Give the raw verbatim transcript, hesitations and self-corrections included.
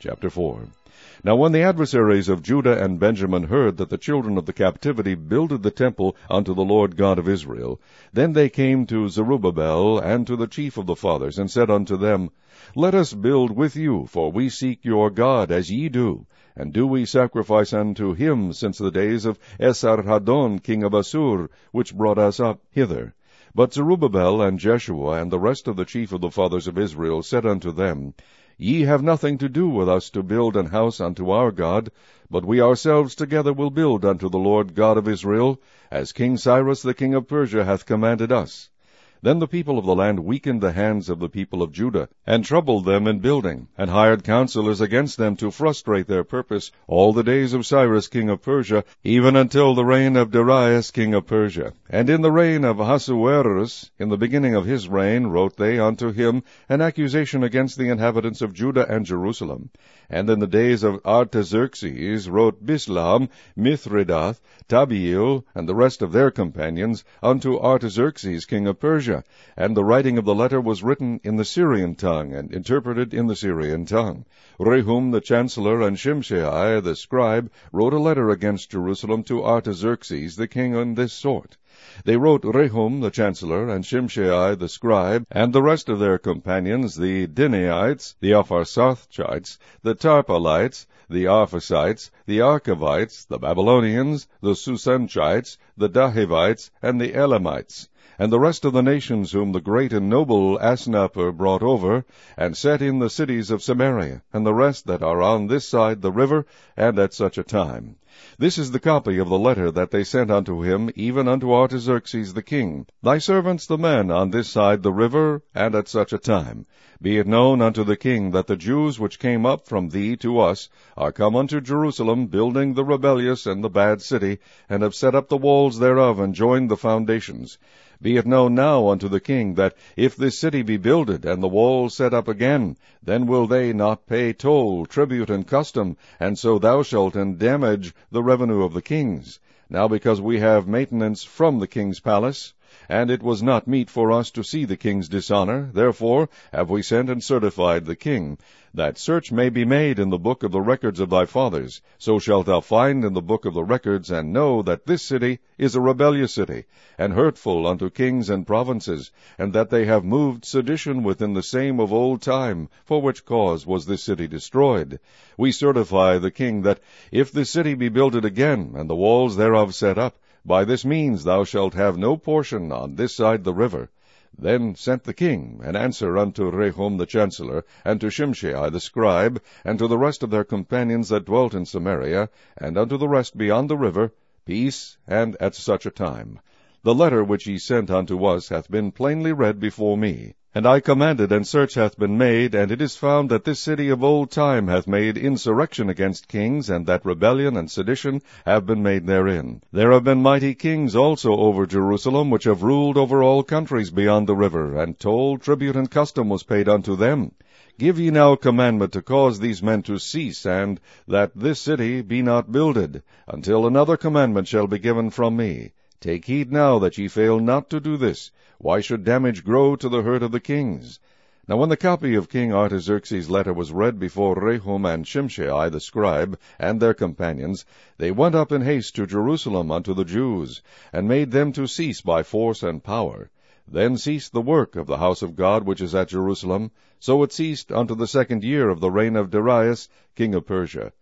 Chapter four. Now when the adversaries of Judah and Benjamin heard that the children of the captivity builded the temple unto the Lord God of Israel, then they came to Zerubbabel and to the chief of the fathers, and said unto them, Let us build with you, for we seek your God, as ye do. And do we sacrifice unto him since the days of Esarhaddon king of Assur, which brought us up hither? But Zerubbabel and Jeshua and the rest of the chief of the fathers of Israel said unto them, Ye have nothing to do with us to build an house unto our God, but we ourselves together will build unto the Lord God of Israel, as King Cyrus the king of Persia hath commanded us. Then the people of the land weakened the hands of the people of Judah, and troubled them in building, and hired counselors against them to frustrate their purpose all the days of Cyrus king of Persia, even until the reign of Darius king of Persia. And in the reign of Ahasuerus, in the beginning of his reign, wrote they unto him an accusation against the inhabitants of Judah and Jerusalem. And in the days of Artaxerxes wrote Bislam, Mithridath, Tabiel, and the rest of their companions, unto Artaxerxes king of Persia. And the writing of the letter was written in the Syrian tongue, and interpreted in the Syrian tongue. Rehum the chancellor and Shimshai the scribe wrote a letter against Jerusalem to Artaxerxes the king in this sort. They wrote Rehum the chancellor, and Shimshai the scribe, and the rest of their companions, the Dinaites, the Apharsachchites, the Tarpalites, the Arphasites, the Archavites, the Babylonians, the Susanchites, the Dahivites, and the Elamites, and the rest of the nations whom the great and noble Asnapper brought over, and set in the cities of Samaria, and the rest that are on this side the river, and at such a time. This is the copy of the letter that they sent unto him, even unto Artaxerxes the king, Thy servants the men on this side the river, and at such a time. Be it known unto the king that the Jews which came up from thee to us are come unto Jerusalem, building the rebellious and the bad city, and have set up the walls thereof, and joined the foundations. Be it known now unto the king that if this city be builded, and the walls set up again, then will they not pay toll, tribute, and custom, and so thou shalt endamage the revenue of the kings. Now because we have maintenance from the king's palace, and it was not meet for us to see the king's dishonor, therefore have we sent and certified the king, that search may be made in the book of the records of thy fathers. So shalt thou find in the book of the records, and know that this city is a rebellious city, and hurtful unto kings and provinces, and that they have moved sedition within the same of old time, for which cause was this city destroyed. We certify the king that if this city be builded again, and the walls thereof set up, by this means thou shalt have no portion on this side the river. Then sent the king an answer unto Rehum the chancellor, and to Shimshai the scribe, and to the rest of their companions that dwelt in Samaria, and unto the rest beyond the river, Peace, and at such a time. The letter which he sent unto us hath been plainly read before me. And I commanded, and search hath been made, and it is found that this city of old time hath made insurrection against kings, and that rebellion and sedition have been made therein. There have been mighty kings also over Jerusalem, which have ruled over all countries beyond the river, and toll, tribute, and custom was paid unto them. Give ye now a commandment to cause these men to cease, and that this city be not builded, until another commandment shall be given from me. Take heed now that ye fail not to do this. Why should damage grow to the hurt of the kings? Now when the copy of King Artaxerxes' letter was read before Rehum and Shimshai the scribe, and their companions, they went up in haste to Jerusalem unto the Jews, and made them to cease by force and power. Then ceased the work of the house of God which is at Jerusalem, so it ceased unto the second year of the reign of Darius king of Persia.